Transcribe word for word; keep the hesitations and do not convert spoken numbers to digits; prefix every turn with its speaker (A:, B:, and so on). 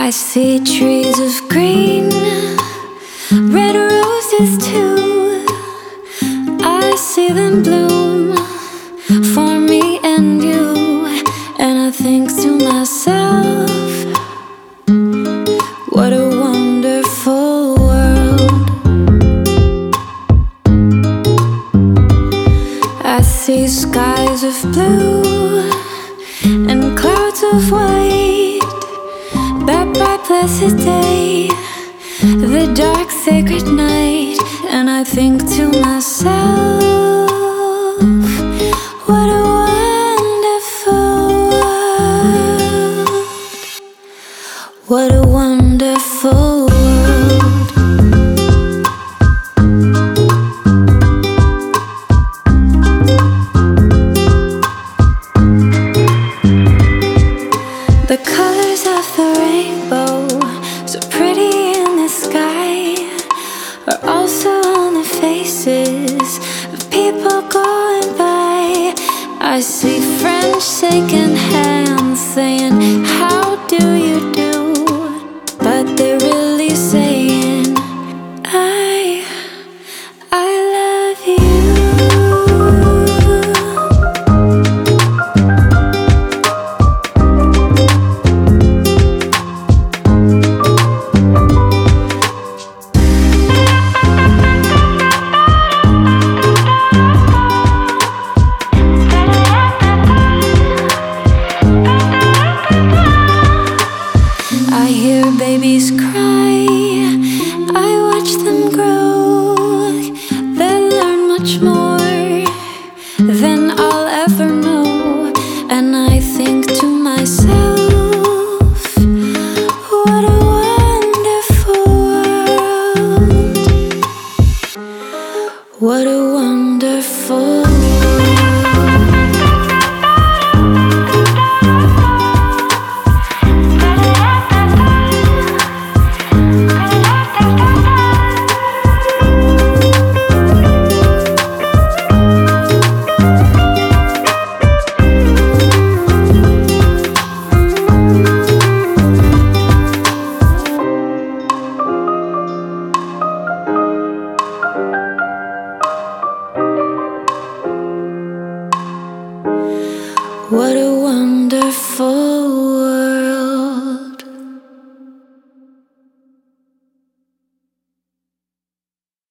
A: I see trees of green, red roses too. I see them bloom for me and you. And I think to myself, what a wonderful world. I see skies of blue and clouds of white. That bright blessed day, the dark sacred night. And I think to myself, what a wonderful world. What a wonderful world. The colors of the rainbow, so pretty in the sky, are also on the faces of people going by. I see friends shaking hands, saying, how do you do? But they're really saying, I, I love you. I hear babies cry, I watch them grow. They'll learn much more than I'll ever know. And I think to myself, what a wonderful world. What a wonderful world. What a